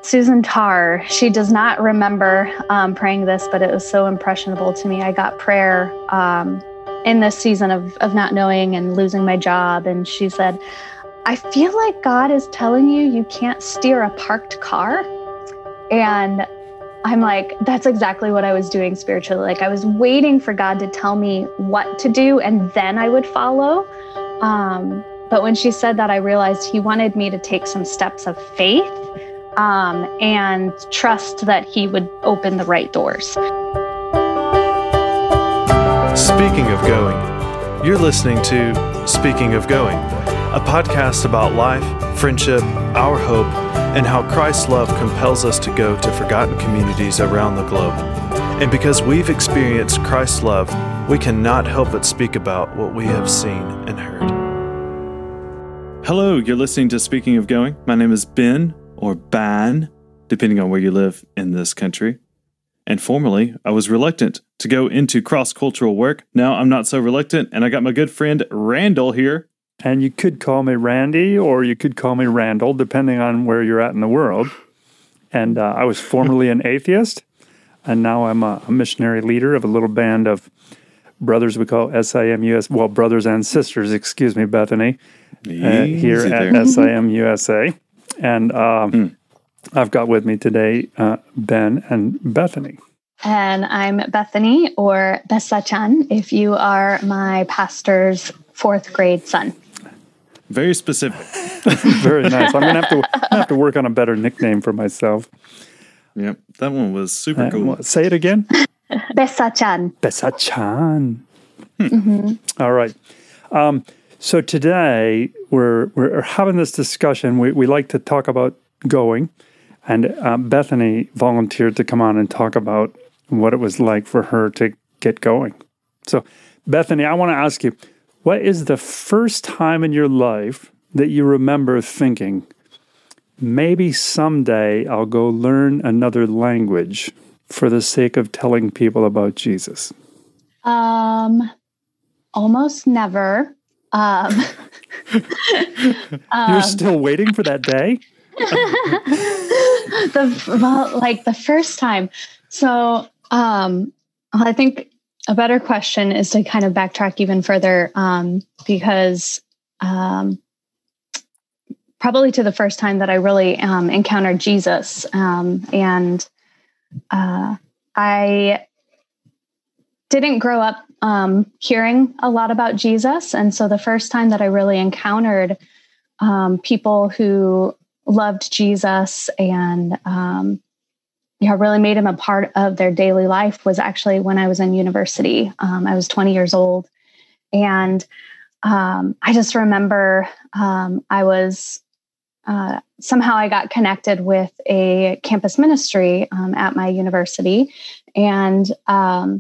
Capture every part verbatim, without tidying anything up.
Susan Tarr, she does not remember um, praying this, but it was so impressionable to me. I got prayer um, in this season of, of not knowing and losing my job. And she said, I feel like God is telling you you can't steer a parked car. And I'm like, that's exactly what I was doing spiritually. Like I was waiting for God to tell me what to do and then I would follow. Um, but when she said that, I realized he wanted me to take some steps of faith um, and trust that he would open the right doors. Speaking of going, you're listening to Speaking of Going, a podcast about life, friendship, our hope, and how Christ's love compels us to go to forgotten communities around the globe. And because we've experienced Christ's love, we cannot help but speak about what we have seen and heard. Hello, you're listening to Speaking of Going. My name is Ben, or Ban, depending on where you live in this country. And formerly, I was reluctant to go into cross-cultural work. Now I'm not so reluctant, and I got my good friend Randall here. And you could call me Randy, or you could call me Randall, depending on where you're at in the world. And uh, I was formerly an atheist, and now I'm a, a missionary leader of a little band of brothers we call S I M U S, well, brothers and sisters, excuse me, Bethany, uh, here at there. S I M U S A. And um, mm. I've got with me today uh, Ben and Bethany. And I'm Bethany, or Bessa-chan, if you are my pastor's fourth grade son. Very specific. Very nice. I'm going to have to have to work on a better nickname for myself. Yep, that one was super uh, cool. Well, say it again. Bessa-chan. Bessa-chan. Hmm. Mm-hmm. All right. Um, so today we're we're having this discussion. We we like to talk about going, and uh, Bethany volunteered to come on and talk about what it was like for her to get going. So, Bethany, I want to ask you, what is the first time in your life that you remember thinking, maybe someday I'll go learn another language for the sake of telling people about Jesus? Um, almost never. Um, You're still waiting for that day? the well, like the first time. So, um, I think a better question is to kind of backtrack even further, um, because um, probably to the first time that I really um, encountered Jesus, um, and uh, I didn't grow up um, hearing a lot about Jesus, and so the first time that I really encountered um, people who loved Jesus and um, yeah, really made him a part of their daily life was actually when I was in university. Um, I was twenty years old. And um, I just remember um, I was, uh, somehow I got connected with a campus ministry um, at my university. And um,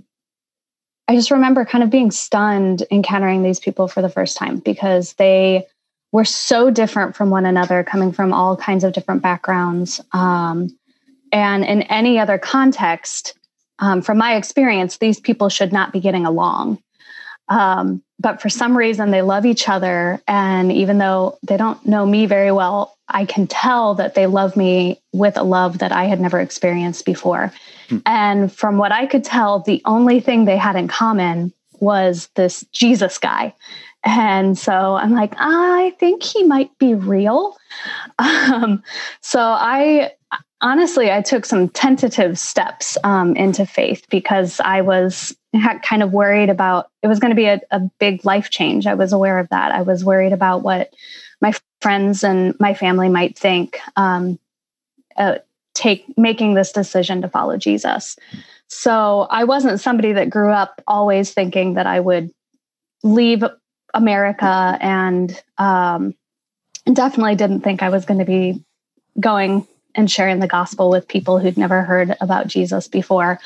I just remember kind of being stunned encountering these people for the first time because they were so different from one another, coming from all kinds of different backgrounds. Um, And in any other context, um, from my experience, these people should not be getting along. Um, but for some reason, they love each other. And even though they don't know me very well, I can tell that they love me with a love that I had never experienced before. Hmm. And from what I could tell, the only thing they had in common was this Jesus guy. And so I'm like, I think he might be real. Um, so I... Honestly, I took some tentative steps um, into faith because I was kind of worried about, it was going to be a, a big life change. I was aware of that. I was worried about what my friends and my family might think, um, uh, take making this decision to follow Jesus. So I wasn't somebody that grew up always thinking that I would leave America, and um, definitely didn't think I was going to be going and sharing the gospel with people who'd never heard about Jesus before.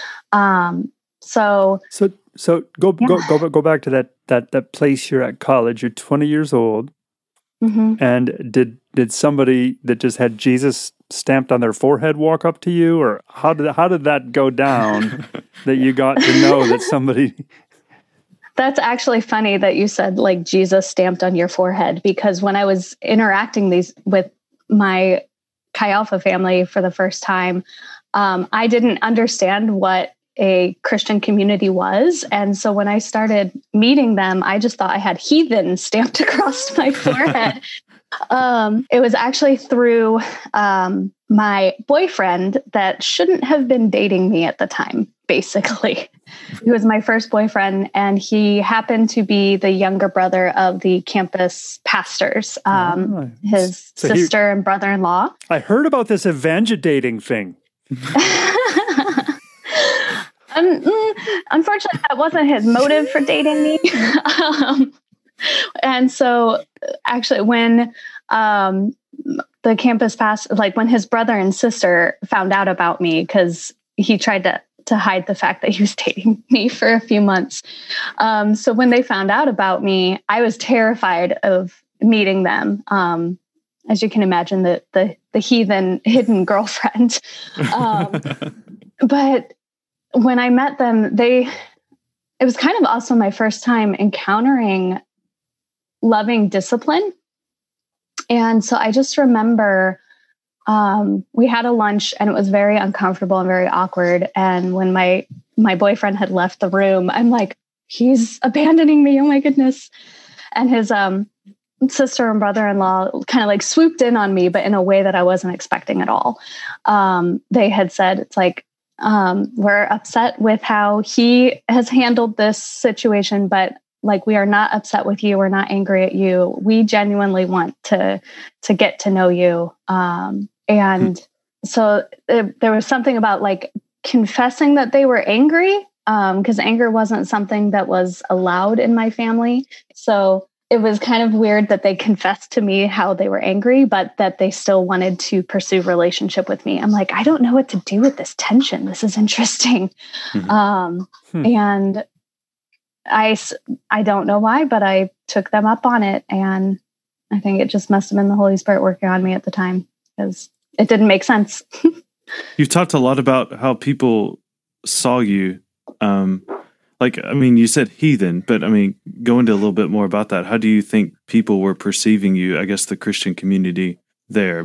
Um, so, so, so go, yeah. go, go, go back to that, that, that place you're at college. You're twenty years old. Mm-hmm. And did, did somebody that just had Jesus stamped on their forehead walk up to you, or how did, how did that go down that you got to know that somebody... That's actually funny that you said like Jesus stamped on your forehead, because when I was interacting these with my Chi Alpha family for the first time, um, I didn't understand what a Christian community was. And so when I started meeting them, I just thought I had heathen stamped across my forehead. Um, it was actually through um, my boyfriend that shouldn't have been dating me at the time, basically. He was my first boyfriend, and he happened to be the younger brother of the campus pastors, um, oh, his so sister he, and brother-in-law. I heard about this evangelidating thing. um, unfortunately, that wasn't his motive for dating me. um, and so actually when um, the campus pastor, like when his brother and sister found out about me, because he tried to to hide the fact that he was dating me for a few months. Um, so when they found out about me, I was terrified of meeting them. Um, as you can imagine, the the, the heathen hidden girlfriend. Um, but when I met them, they, it was kind of also my first time encountering loving discipline. And so I just remember Um, we had a lunch, and it was very uncomfortable and very awkward. And when my, my boyfriend had left the room, I'm like, he's abandoning me. Oh my goodness. And his, um, sister and brother-in-law kind of like swooped in on me, but in a way that I wasn't expecting at all. Um, they had said, it's like, um, we're upset with how he has handled this situation, but like, we are not upset with you. We're not angry at you. We genuinely want to, to get to know you. Um, and hmm. so it, there was something about like confessing that they were angry, um, because anger wasn't something that was allowed in my family. So it was kind of weird that they confessed to me how they were angry, but that they still wanted to pursue relationship with me. I'm like, I don't know what to do with this tension. This is interesting. Mm-hmm. Um, hmm. And I, I don't know why, but I took them up on it. And I think it just must have been the Holy Spirit working on me at the time, because it didn't make sense. You've talked a lot about how people saw you. Um, like, I mean, you said heathen, but I mean, go into a little bit more about that. How do you think people were perceiving you, I guess, the Christian community there?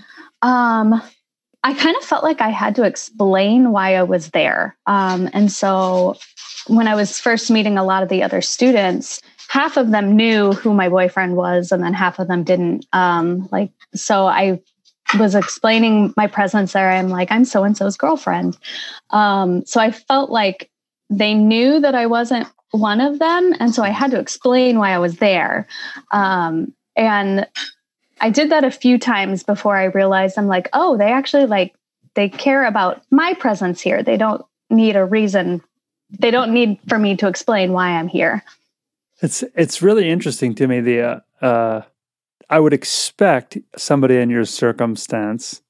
Um, I kind of felt like I had to explain why I was there. Um, and so when I was first meeting a lot of the other students, half of them knew who my boyfriend was, and then half of them didn't. Um, like, so I was explaining my presence there. I'm like, I'm so-and-so's girlfriend. Um, so I felt like they knew that I wasn't one of them. And so I had to explain why I was there. Um, and I did that a few times before I realized I'm like, oh, they actually like, they care about my presence here. They don't need a reason. They don't need for me to explain why I'm here. It's, it's really interesting to me. The, uh, uh, I would expect somebody in your circumstance,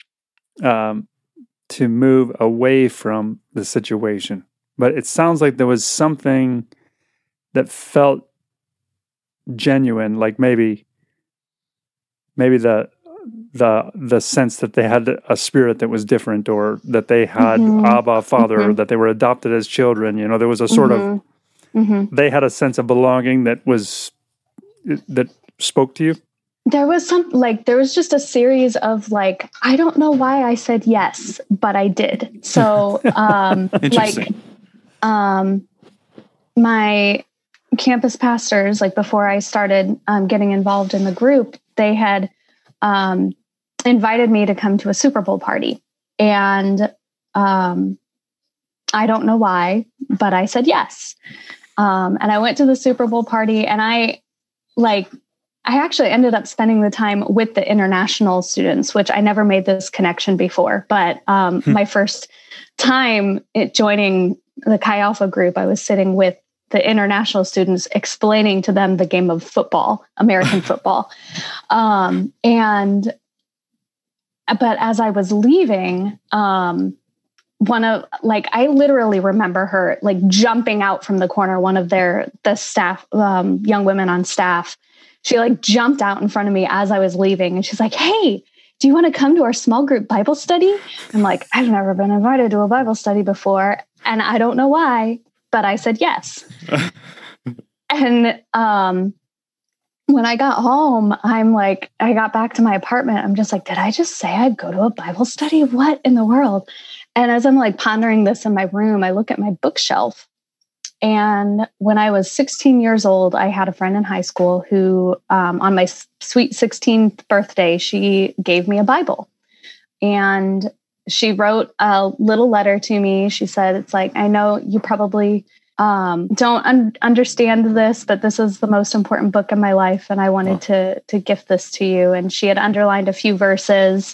um, to move away from the situation. But it sounds like there was something that felt genuine, like maybe maybe the the the sense that they had a spirit that was different, or that they had mm-hmm. Abba, Father, mm-hmm. or that they were adopted as children. You know, there was a sort mm-hmm. of mm-hmm. they had a sense of belonging that was that spoke to you. There was some, like, there was just a series of, like, I don't know why I said yes, but I did. So, um, like, um, my campus pastors, like, before I started um, getting involved in the group, they had um, invited me to come to a Super Bowl party. And um, I don't know why, but I said yes. Um, and I went to the Super Bowl party, and I, like, I actually ended up spending the time with the international students, which I never made this connection before. But um, hmm. my first time it joining the Chi Alpha group, I was sitting with the international students, explaining to them the game of football, American football. Um, and, but as I was leaving, um, one of, like, I literally remember her, like, jumping out from the corner, one of their, the staff, um, young women on staff. She, like, jumped out in front of me as I was leaving, and she's like, hey, do you want to come to our small group Bible study? I'm like, I've never been invited to a Bible study before, and I don't know why, but I said yes. And um, when I got home, I'm like, I got back to my apartment. I'm just like, did I just say I'd go to a Bible study? What in the world? And as I'm like pondering this in my room, I look at my bookshelf. And when I was sixteen years old, I had a friend in high school who, um, on my sweet sixteenth birthday, she gave me a Bible. And she wrote a little letter to me. She said, it's like, I know you probably um, don't un- understand this, but this is the most important book in my life. And I wanted wow. to, to gift this to you. And she had underlined a few verses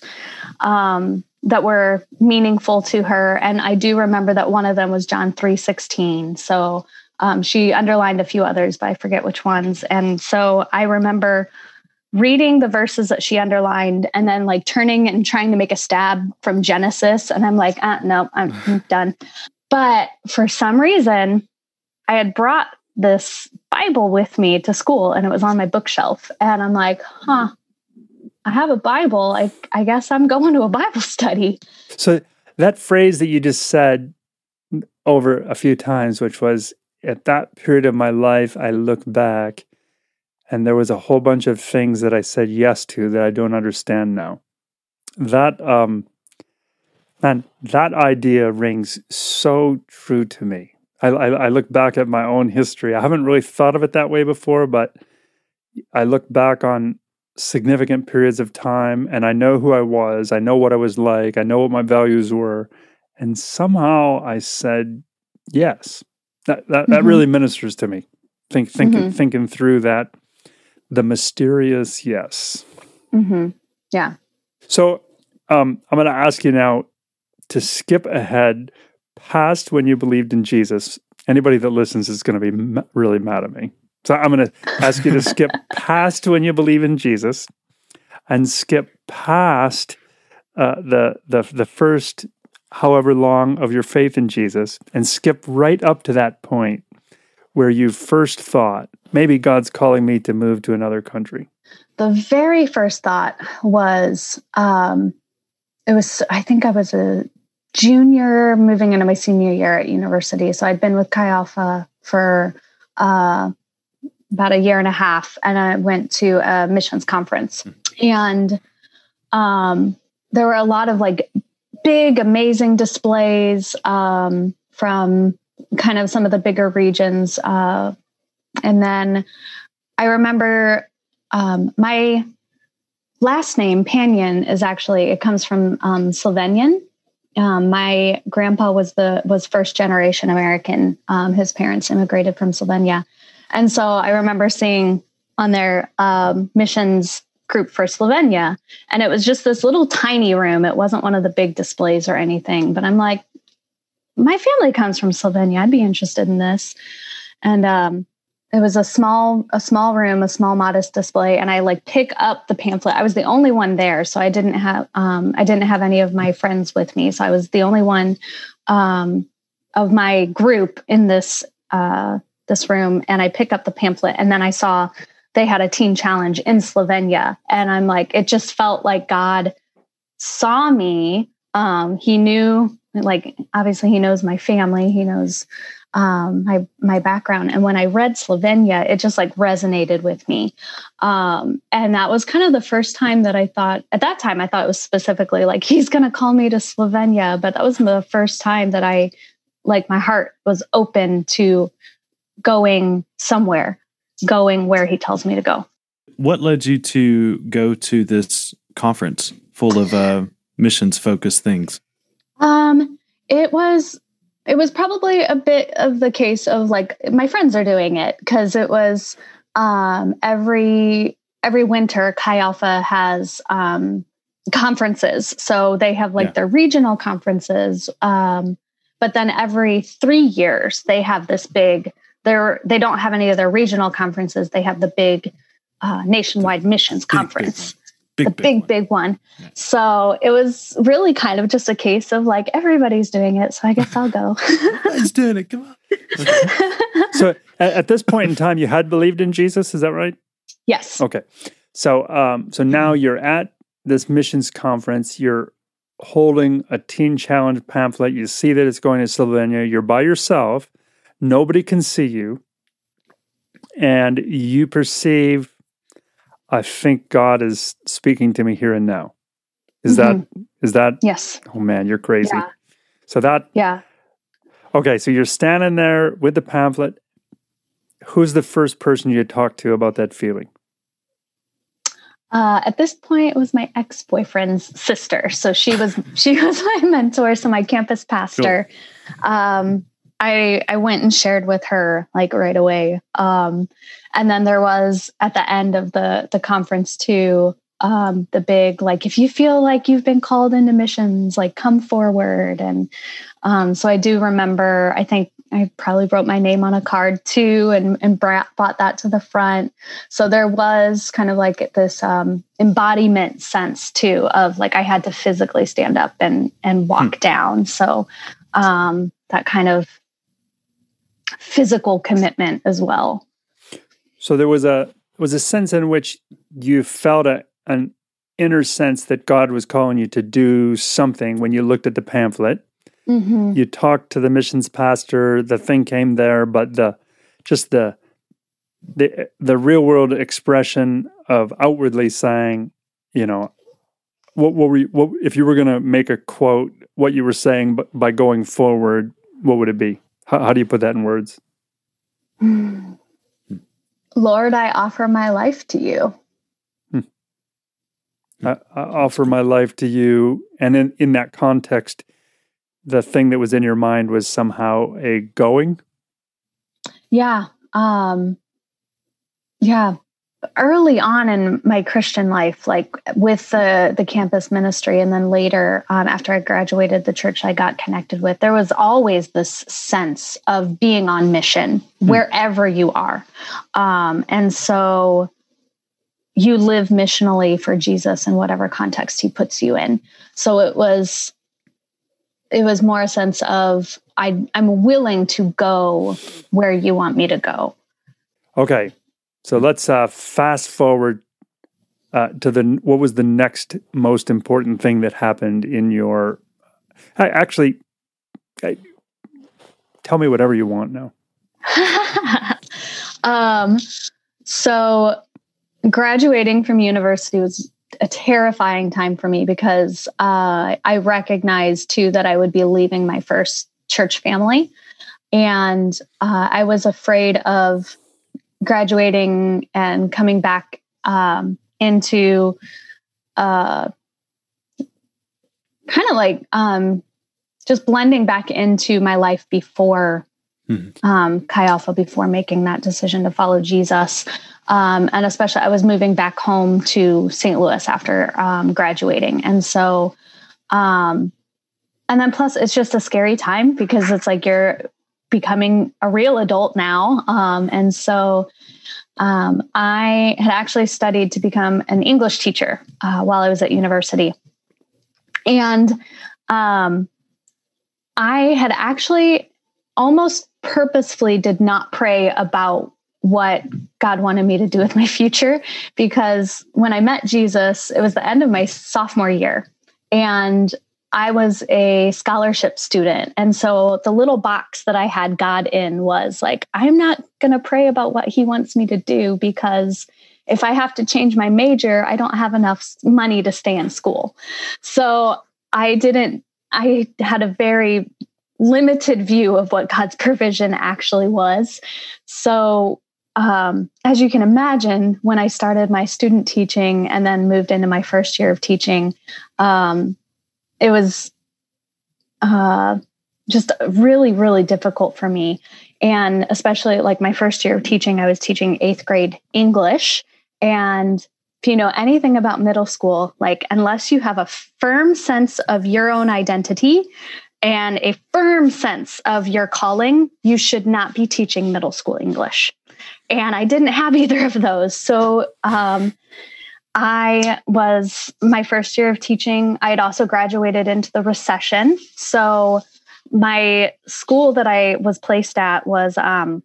um, that were meaningful to her. And I do remember that one of them was John three sixteen. So um, she underlined a few others, but I forget which ones. And so I remember reading the verses that she underlined and then like turning and trying to make a stab from Genesis. And I'm like, uh, no, I'm done. But for some reason, I had brought this Bible with me to school and it was on my bookshelf. And I'm like, huh, I have a Bible. I, I guess I'm going to a Bible study. So that phrase that you just said over a few times, which was, at that period of my life, I look back and there was a whole bunch of things that I said yes to that I don't understand now. That, um, man, that idea rings so true to me. I, I, I look back at my own history. I haven't really thought of it that way before, but I look back on significant periods of time and I know who I was. I know what I was like. I know what my values were. And somehow I said yes. That that, mm-hmm. that really ministers to me. Think, thinking, mm-hmm. thinking through that, the mysterious yes. Mm-hmm. Yeah. So um, I'm going to ask you now to skip ahead past when you believed in Jesus. Anybody that listens is going to be ma- really mad at me. So I'm going to ask you to skip past when you believe in Jesus and skip past uh, the, the the first however long of your faith in Jesus and skip right up to that point where you first thought, maybe God's calling me to move to another country. The very first thought was, um, it was, I think I was a junior moving into my senior year at university. So I'd been with Chi Alpha for uh, about a year and a half, and I went to a missions conference. And um, there were a lot of like big, amazing displays um, from kind of some of the bigger regions. Uh, and then I remember um, my last name, Panion, is actually, it comes from um, Slovenian. Um, my grandpa was the was first generation American. Um, his parents immigrated from Slovenia. And so I remember seeing on their um, missions group for Slovenia, and it was just this little tiny room. It wasn't one of the big displays or anything, but I'm like, my family comes from Slovenia. I'd be interested in this. And um, it was a small, a small room, a small, modest display. And I like pick up the pamphlet. I was the only one there. So I didn't have, um, I didn't have any of my friends with me. So I was the only one um, of my group in this, uh, this room. And I pick up the pamphlet, and then I saw they had a teen challenge in Slovenia. And I'm like, it just felt like God saw me. Um, he knew, like, obviously he knows my family. He knows um, my, my background. And when I read Slovenia, it just like resonated with me. Um, and that was kind of the first time that I thought, at that time, I thought it was specifically like, he's going to call me to Slovenia. But that was the first time that I, like, my heart was open to going somewhere, going where he tells me to go. What led you to go to this conference full of uh, missions focused things? Um, it was, it was probably a bit of the case of like, my friends are doing it, because it was, um, every, every winter Chi Alpha has, um, conferences. So they have like yeah. their regional conferences. Um, but then every three years they have this big, they're, they don't have any of their regional conferences. They have the big, uh, nationwide missions big, conference. Big Big, the big, big one. big one. Yeah. So it was really kind of just a case of like, everybody's doing it, so I guess I'll go. Everybody's doing it. Come on. So at, at this point in time, you had believed in Jesus. Is that right? Yes. Okay. So, um, so now you're at this missions conference. You're holding a Teen Challenge pamphlet. You see that it's going to Slovenia. You're by yourself. Nobody can see you. And you perceive I think God is speaking to me here and now. Is mm-hmm. that, is that? Yes. Oh man, you're crazy. Yeah. So that, yeah. Okay, so you're standing there with the pamphlet. Who's the first person you talked to about that feeling? Uh, at this point, it was my ex-boyfriend's sister. So she was she was my mentor, so my campus pastor. Cool. Um, I I went and shared with her like right away. Um, and then there was at the end of the the conference too, um, the big like, if you feel like you've been called into missions, like come forward. And um, so I do remember, I think I probably wrote my name on a card too, and, and brought that to the front. So there was kind of like this um, embodiment sense too of like I had to physically stand up and and walk hmm. down. So um, that kind of physical commitment as well. So there was a was a sense in which you felt a, an inner sense that God was calling you to do something when you looked at the pamphlet. Mm-hmm. You talked to the missions pastor, the thing came there, but the just the the the real world expression of outwardly saying, you know, what what were you, what if you were going to make a quote, what you were saying by going forward, what would it be? How, how do you put that in words? Lord, I offer my life to you. Hmm. I, I offer my life to you, and in in that context, the thing that was in your mind was somehow a going? Yeah. Um, yeah. Early on in my Christian life, like with the, the campus ministry, and then later, um, after I graduated, the church I got connected with, there was always this sense of being on mission mm. wherever you are. Um, and so you live missionally for Jesus in whatever context he puts you in. So it was... It was more a sense of I, I'm willing to go where you want me to go. Okay, so let's uh, fast forward uh, to the what was the next most important thing that happened in your. I, actually, I, tell me whatever you want now. um, so graduating from university was a terrifying time for me because uh, I recognized too that I would be leaving my first church family. And uh, I was afraid of graduating and coming back um, into uh, kind of like um, just blending back into my life before mm-hmm. um, Chi Alpha, before making that decision to follow Jesus. Um, and especially I was moving back home to Saint Louis after um, graduating. And so, um, and then plus it's just a scary time because it's like you're becoming a real adult now. Um, and so um, I had actually studied to become an English teacher uh, while I was at university. And um, I had actually almost purposefully did not pray about what God wanted me to do with my future, because when I met Jesus, it was the end of my sophomore year and I was a scholarship student. And so the little box that I had God in was like, I'm not going to pray about what he wants me to do, because if I have to change my major, I don't have enough money to stay in school. So I didn't, I had a very limited view of what God's provision actually was. So Um, as you can imagine, when I started my student teaching and then moved into my first year of teaching, um, it was uh, just really, really difficult for me. And especially like my first year of teaching, I was teaching eighth grade English. And if you know anything about middle school, like unless you have a firm sense of your own identity and a firm sense of your calling, you should not be teaching middle school English. And I didn't have either of those. So um, I was, my first year of teaching, I had also graduated into the recession. So my school that I was placed at was um,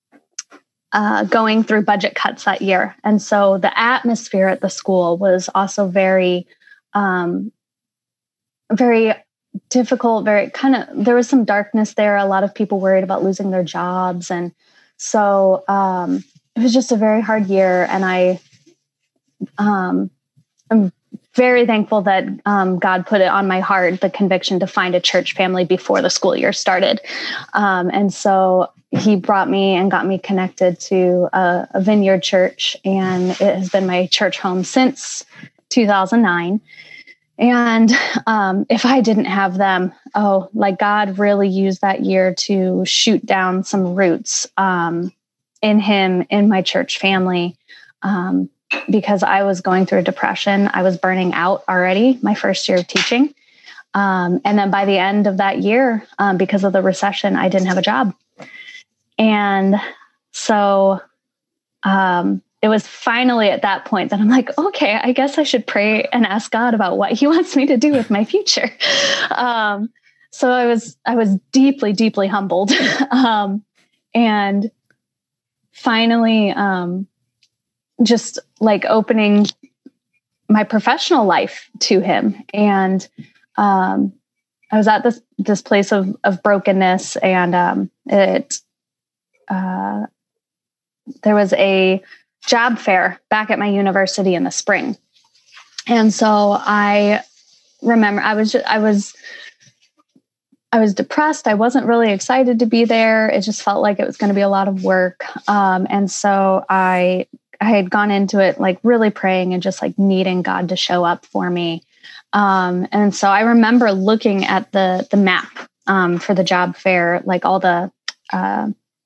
uh, going through budget cuts that year. And so the atmosphere at the school was also very, um, very difficult, very kind of, there was some darkness there. A lot of people worried about losing their jobs. And so um, it was just a very hard year. And I um, I'm very thankful that um, God put it on my heart, the conviction to find a church family before the school year started. Um, and so he brought me and got me connected to a, a Vineyard church, and it has been my church home since two thousand nine. And um, if I didn't have them, oh, like God really used that year to shoot down some roots um, in him, in my church family. Um, because I was going through a depression. I was burning out already my first year of teaching. Um, and then by the end of that year, um, because of the recession, I didn't have a job. And so um, it was finally at that point that I'm like, okay, I guess I should pray and ask God about what he wants me to do with my future. Um, so I was, I was deeply, deeply humbled. um, and finally, um, just like opening my professional life to him. And um, I was at this, this place of, of brokenness, and um, it, uh, there was a job fair back at my university in the spring. And so I remember I was, just, I was, I was depressed. I wasn't really excited to be there. It just felt like it was going to be a lot of work. Um, and so I I had gone into it like really praying and just like needing God to show up for me. Um, and so I remember looking at the the map um, for the job fair, like all the uh,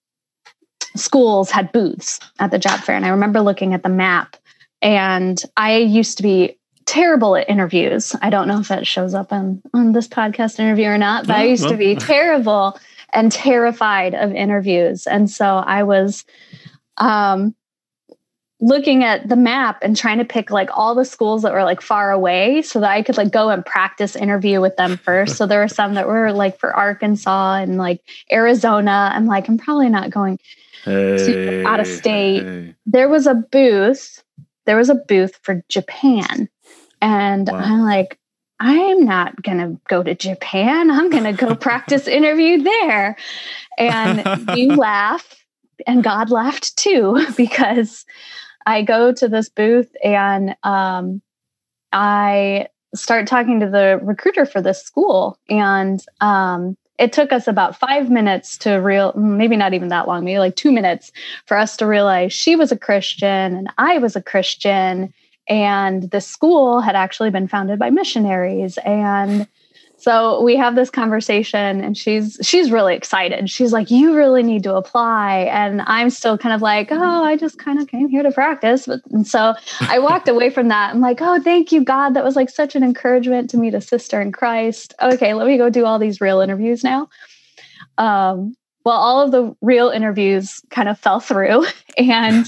schools had booths at the job fair. And I remember looking at the map, and I used to be terrible at interviews. I don't know if that shows up on, on this podcast interview or not, but no, I used no. to be terrible and terrified of interviews. And so I was, um, looking at the map and trying to pick like all the schools that were like far away so that I could like go and practice interview with them first. So there were some that were like for Arkansas and like Arizona. I'm like, I'm probably not going hey, to out of state. Hey. There was a booth. There was a booth for Japan. And wow. I'm like, I'm not going to go to Japan. I'm going to go practice interview there. And you laugh, and God laughed too, because I go to this booth and um, I start talking to the recruiter for this school. And um, it took us about five minutes to real, maybe not even that long, maybe like two minutes for us to realize she was a Christian and I was a Christian. And the school had actually been founded by missionaries. And so we have this conversation, and she's she's really excited. She's like, you really need to apply. And I'm still kind of like, oh, I just kind of came here to practice. But, and so I walked away from that. I'm like, oh, thank you, God. That was like such an encouragement to meet a sister in Christ. Okay, let me go do all these real interviews now. Um, well, all of the real interviews kind of fell through. And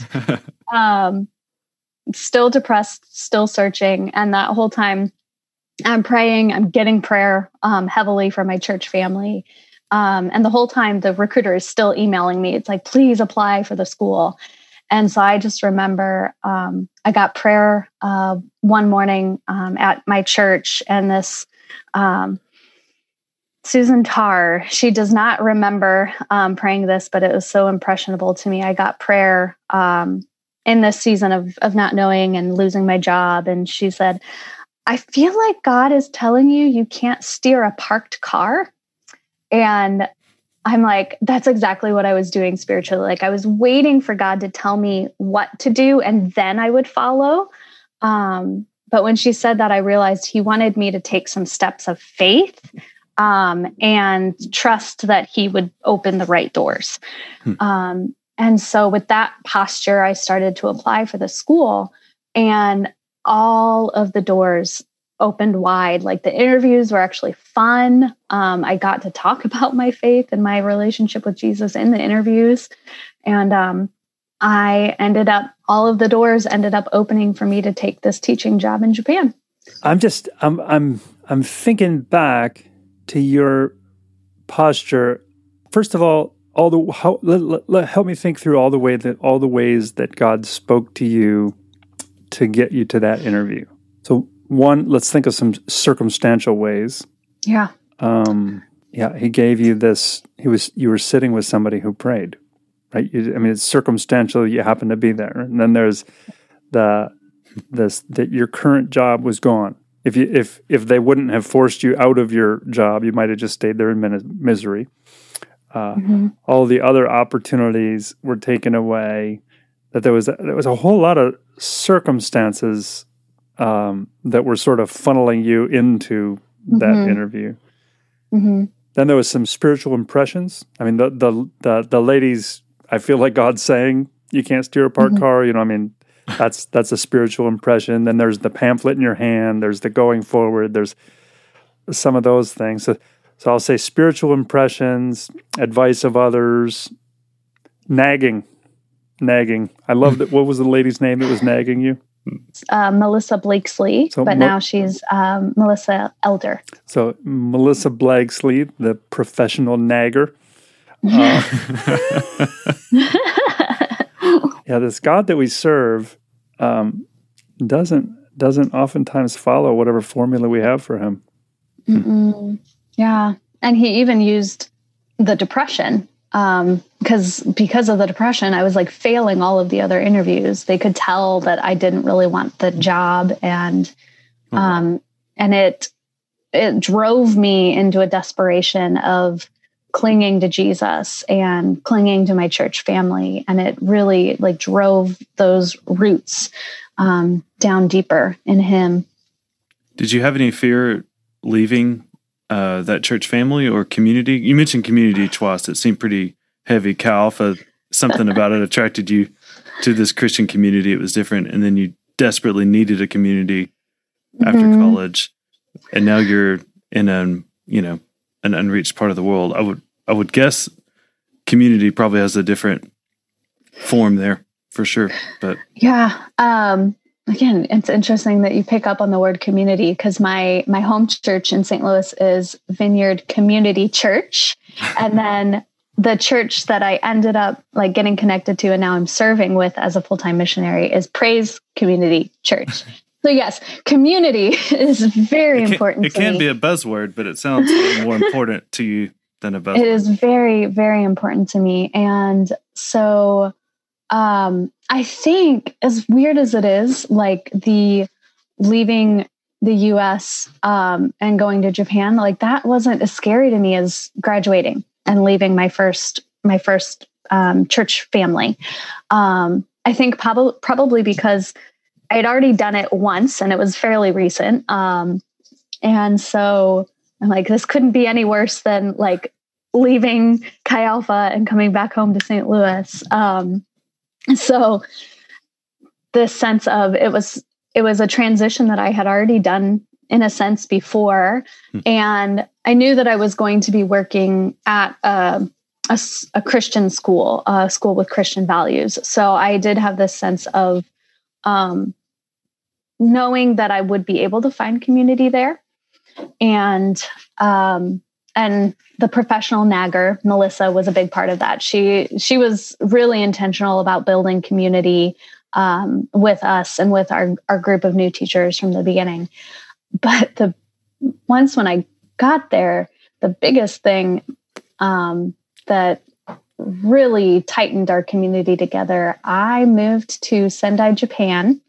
um still depressed, still searching. And that whole time I'm praying, I'm getting prayer um, heavily from my church family. Um, and the whole time the recruiter is still emailing me. It's like, please apply for the school. And so I just remember um, I got prayer uh, one morning um, at my church, and this um, Susan Tarr, she does not remember um, praying this, but it was so impressionable to me. I got prayer um, in this season of of not knowing and losing my job. And she said, I feel like God is telling you you can't steer a parked car. And I'm like, that's exactly what I was doing spiritually. Like I was waiting for God to tell me what to do, and then I would follow. Um, but when she said that, I realized he wanted me to take some steps of faith um, and trust that he would open the right doors. Hmm. Um, And so with that posture, I started to apply for the school, and all of the doors opened wide. Like the interviews were actually fun. Um, I got to talk about my faith and my relationship with Jesus in the interviews. And um, I ended up, all of the doors ended up opening for me to take this teaching job in Japan. I'm just, I'm, I'm, I'm thinking back to your posture. First of all, all the how, let, let, help me think through all the way that all the ways that God spoke to you to get you to that interview. So one, let's think of some circumstantial ways. Yeah. Um, yeah, he gave you this. He was you were sitting with somebody who prayed, right? You, I mean, it's circumstantial. You happen to be there, and then there's the this that your current job was gone. If you if if they wouldn't have forced you out of your job, you might have just stayed there in min- misery. Uh, mm-hmm. All the other opportunities were taken away. That there was there was a whole lot of circumstances um, that were sort of funneling you into that mm-hmm. interview. Mm-hmm. Then there was some spiritual impressions. I mean, the the the, the ladies. I feel like God's saying you can't steer a parked mm-hmm. car. You know, I mean, that's that's a spiritual impression. Then there's the pamphlet in your hand. There's the going forward. There's some of those things. So, so I'll say spiritual impressions, advice of others, nagging, nagging. I loved it. What was the lady's name that was nagging you? Uh, Melissa Blakesley, so, but now she's um, Melissa Elder. So Melissa Blakesley, the professional nagger. Uh, yeah, this God that we serve um, doesn't doesn't oftentimes follow whatever formula we have for him. Mm-mm. Yeah, and he even used the depression. Um, because because of the depression, I was like failing all of the other interviews. They could tell that I didn't really want the job, and mm-hmm. um, and it it drove me into a desperation of clinging to Jesus and clinging to my church family, and it really like drove those roots um, down deeper in Him. Did you have any fear leaving Uh, that church family or community? You mentioned community twice. It seemed pretty heavy. Chi Alpha, something about it attracted you to this Christian community. It was different. And then you desperately needed a community after mm-hmm. college. And now you're in a, you know, an unreached part of the world. I would, I would guess community probably has a different form there for sure. But yeah. Um, Again, it's interesting that you pick up on the word community, because my my home church in Saint Louis is Vineyard Community Church. And then the church that I ended up like getting connected to and now I'm serving with as a full-time missionary is Praise Community Church. So yes, community is very it important It to can me. be a buzzword, but it sounds more important to you than a buzzword. It is very, very important to me. And so um, I think, as weird as it is, like the leaving the U S um, and going to Japan, like that wasn't as scary to me as graduating and leaving my first my first um, church family. Um, I think prob- probably because I had already done it once and it was fairly recent. Um, and so I'm like, this couldn't be any worse than like leaving Chi Alpha and coming back home to Saint Louis. Um, so this sense of it was, it was a transition that I had already done in a sense before. Hmm. And I knew that I was going to be working at a, a, a Christian school, a school with Christian values. So I did have this sense of um, knowing that I would be able to find community there. And um, and the professional nagger, Melissa, was a big part of that. She she was really intentional about building community um, with us and with our, our group of new teachers from the beginning. But the once when I got there, the biggest thing um, that really tightened our community together, I moved to Sendai, Japan.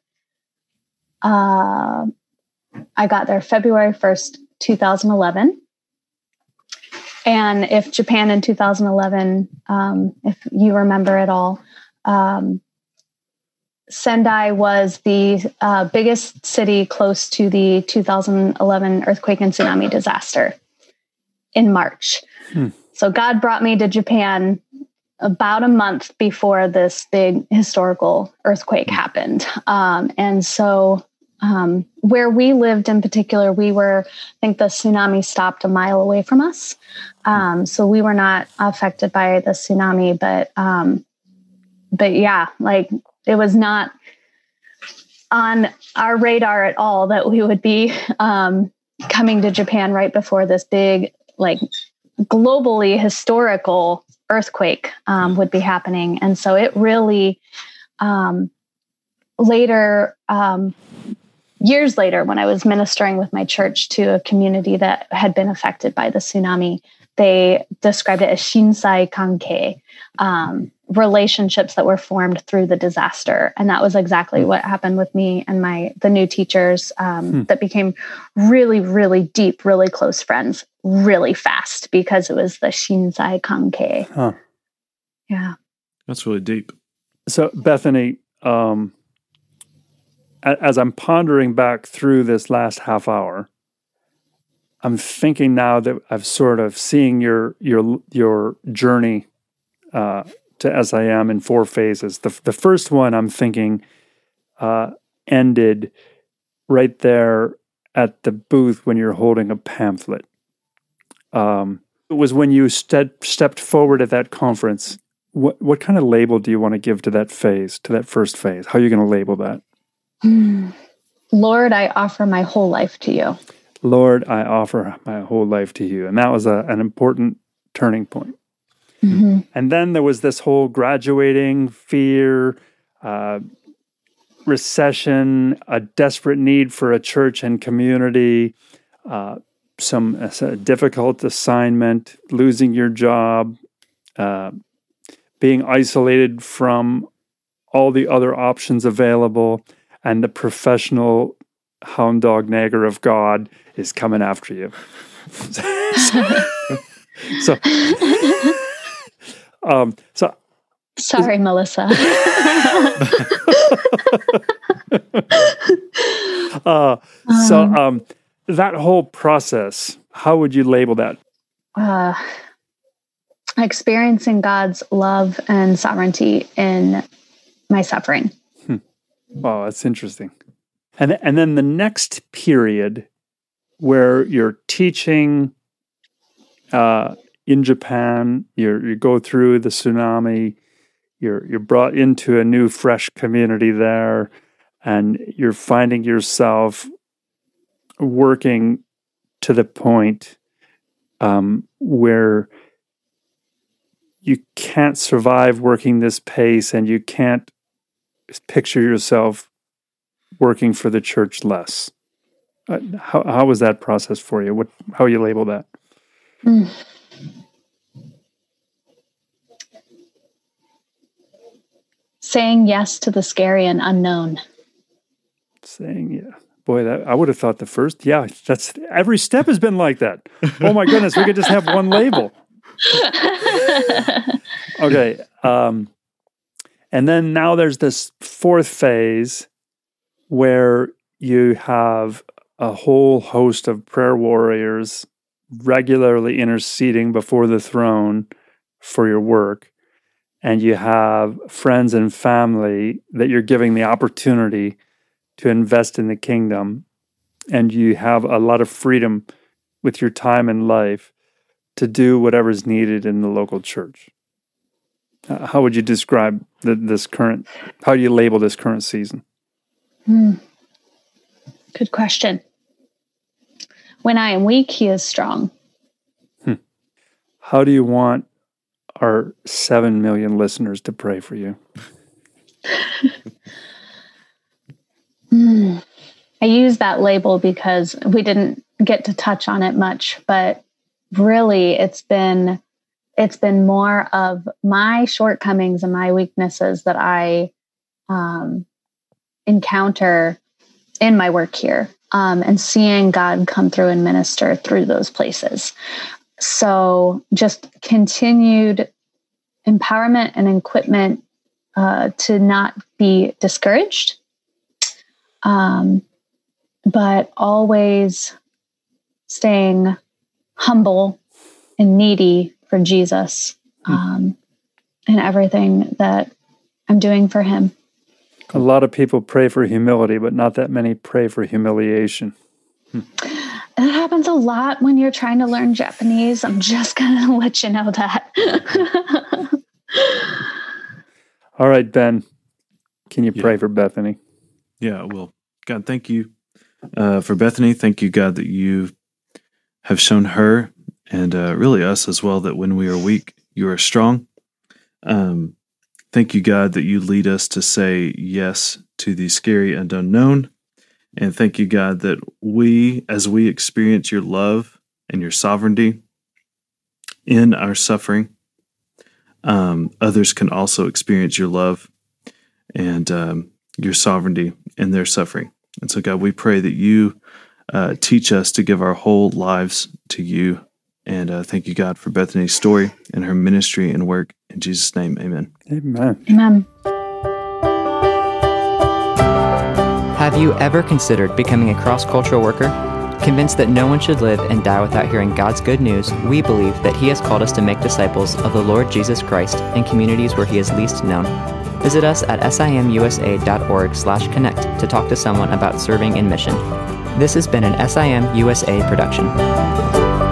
Uh, I got there February first, twenty eleven. And if Japan in two thousand eleven, um, if you remember at all, um, Sendai was the uh, biggest city close to the two thousand eleven earthquake and tsunami disaster in March. Hmm. So God brought me to Japan about a month before this big historical earthquake happened. Um, and so um, where we lived in particular, we were, I think the tsunami stopped a mile away from us. Um, so we were not affected by the tsunami, but, um, but yeah, like it was not on our radar at all that we would be um, coming to Japan right before this big, like globally historical earthquake um, would be happening. And so it really um, later, um, years later, when I was ministering with my church to a community that had been affected by the tsunami, they described it as shinsai kankei, um, relationships that were formed through the disaster. And that was exactly what happened with me and my the new teachers um, hmm. that became really, really deep, really close friends really fast because it was the shinsai kankei. Huh. Yeah. That's really deep. So, Bethany, um, as I'm pondering back through this last half hour, I'm thinking now that I've sort of seeing your your your journey uh, to S I M in four phases. The the first one I'm thinking uh, ended right there at the booth when you're holding a pamphlet. Um, it was when you ste- stepped forward at that conference. What what kind of label do you want to give to that phase, to that first phase? How are you going to label that? Lord, I offer my whole life to you. Lord, I offer my whole life to you. And that was a, an important turning point. Mm-hmm. And then there was this whole graduating, fear, uh, recession, a desperate need for a church and community, uh, some a difficult assignment, losing your job, uh, being isolated from all the other options available, and the professional hound dog nagger of God is coming after you. so, um, so, sorry, is, Melissa. uh, so, um, that whole process, how would you label that? Uh, experiencing God's love and sovereignty in my suffering. Hmm. Wow, that's interesting. And and then the next period where you're teaching uh, in Japan, you you go through the tsunami, you're you're brought into a new, fresh community there, and you're finding yourself working to the point um, where you can't survive working this pace, and you can't picture yourself working for the church less. Uh, how how was that process for you? What how you label that? Mm. Saying yes to the scary and unknown. Saying yeah, boy, that I would have thought the first. Yeah, that's every step has been like that. Oh my goodness, we could just have one label. Okay, um, and then now there's this fourth phase where you have a whole host of prayer warriors regularly interceding before the throne for your work, and you have friends and family that you're giving the opportunity to invest in the kingdom, and you have a lot of freedom with your time and life to do whatever's needed in the local church. Uh, how would you describe the, this current, how do you label this current season? Hmm. Good question. When I am weak, he is strong. Hmm. How do you want our seven million listeners to pray for you? hmm. I use that label because we didn't get to touch on it much, but really it's been it's been more of my shortcomings and my weaknesses that I um, encounter in my work here, um, and seeing God come through and minister through those places. So just continued empowerment and equipment uh, to not be discouraged, um, but always staying humble and needy for Jesus, um, and everything that I'm doing for him. A lot of people pray for humility, but not that many pray for humiliation. Hmm. That happens a lot when you're trying to learn Japanese. I'm just going to let you know that. All right, Ben, can you pray yeah. for Bethany? Yeah, well, God, thank you uh, for Bethany. Thank you, God, that you have shown her and uh, really us as well, that when we are weak, you are strong. Um, thank you, God, that you lead us to say yes to the scary and unknown. And thank you, God, that we, as we experience your love and your sovereignty, in our suffering, um, others can also experience your love and um, your sovereignty in their suffering. And so, God, we pray that you uh, teach us to give our whole lives to you. And uh, thank you, God, for Bethany's story and her ministry and work. In Jesus' name, amen. Amen. Amen. Have you ever considered becoming a cross-cultural worker? Convinced that no one should live and die without hearing God's good news, we believe that He has called us to make disciples of the Lord Jesus Christ in communities where He is least known. Visit us at simusa.org slash connect to talk to someone about serving in mission. This has been an S I M U S A production.